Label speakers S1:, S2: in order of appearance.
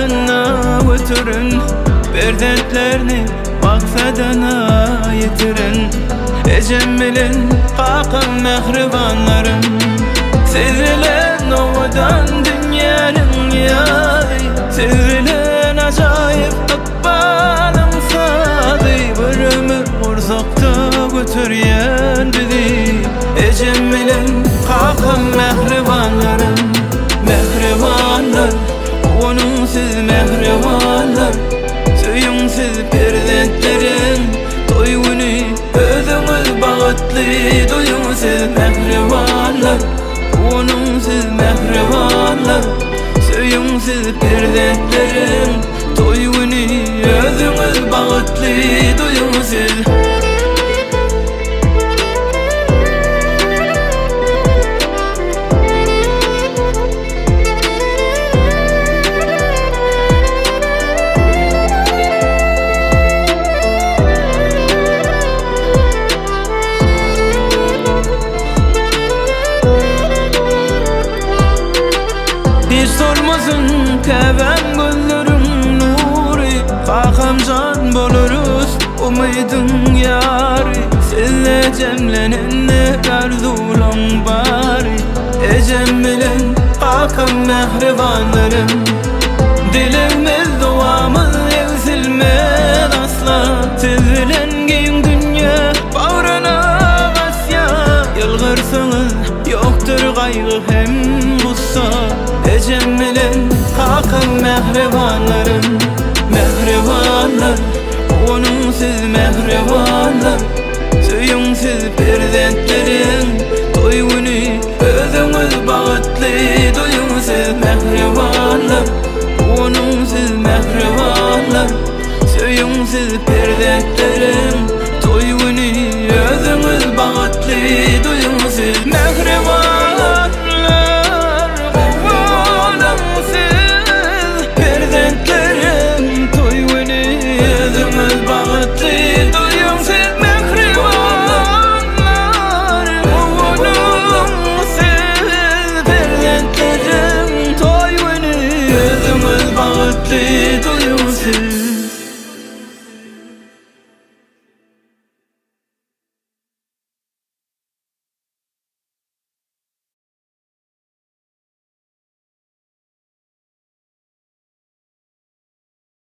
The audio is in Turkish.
S1: yakına götürün, Berdentlerini maksadına yetirin. Ecem bilen kakın mehribanlarım, Sizrilen ovadan dünyanın yay, Sizrilen acayip ıkbalım sadı. Bir ömür kursakta götüryen bizi. Ecem bilen kakın mehribanlarım, Mehribanlar, onun siz mehribanlar. Söyüңsiz perzentlerim, toyunu özüňiz bagıtly. Doýuňsiz mehribanlar, onun siz mehribanlar. Söyüňsiz perzentlerim, toyunu özüňiz bagıtly. Doýuňsiz Kevem gözlerim nuri, kakam can boluruz umydun yari. Sizle cemlenenne arzulan bari. Ecem bilen kakam mehribanlarım, dilimiz duamız evsilmez asla. Siz bilen giyin dünya bağrına basya, yılgırsınız yoktur gaygı hem gussa. Ecem bilen kakın mehribanlarım, mehribanlar, onun siz mehribanlar. Söyüňsiz perzentlerim, toyunu özüňiz bagıtly. Doýuňsiz mehribanlar, onun siz mehribanlar. Söyüňsiz perzentlerim, toyunu özüňiz bagıtly. Doýuňsiz mehribanlar. Do you